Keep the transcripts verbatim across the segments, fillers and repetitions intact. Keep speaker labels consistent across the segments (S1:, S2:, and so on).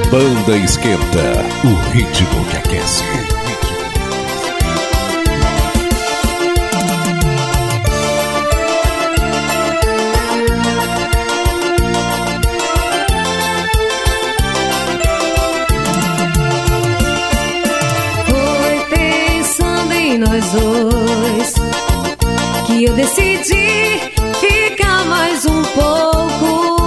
S1: Banda Esquenta, o ritmo que aquece.
S2: Foi pensando em nós dois que eu decidi ficar mais um pouco.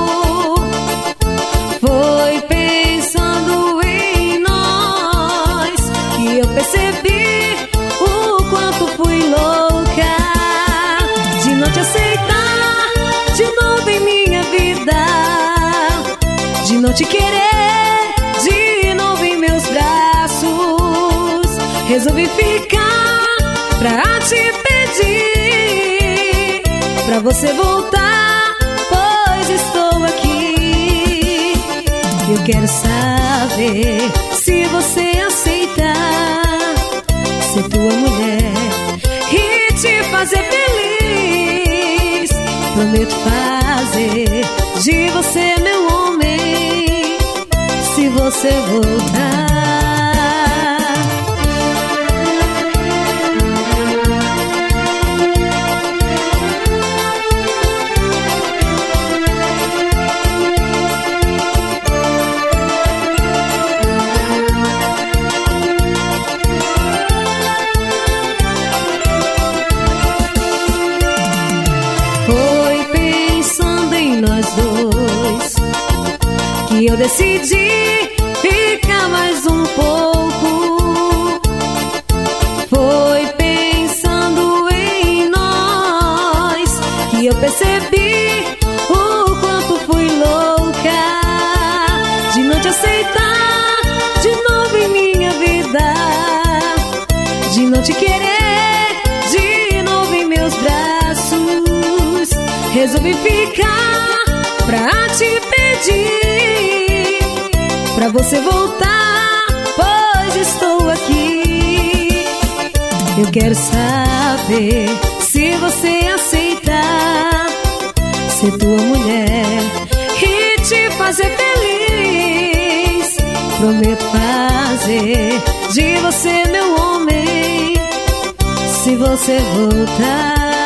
S2: Foi pensando em nós que eu percebi o quanto fui louca de não te aceitar de novo em minha vida, de não te querer de novo em meus braços. Resolvi ficar pra te pedir pra você voltar, pois estou aqui. Eu quero saber se você aceitar ser tua mulher e te fazer feliz. Prometo fazer de você meu homem se você voltar. Que eu decidi ficar mais um pouco. Foi pensando em nós que eu percebi o quanto fui louca de não te aceitar de novo em minha vida, de não te querer de novo em meus braços. Resolvi ficar pra te pedir pra você voltar, pois estou aqui. Eu quero saber se você aceitar ser tua mulher e te fazer feliz. Prometo fazer de você meu homem se você voltar.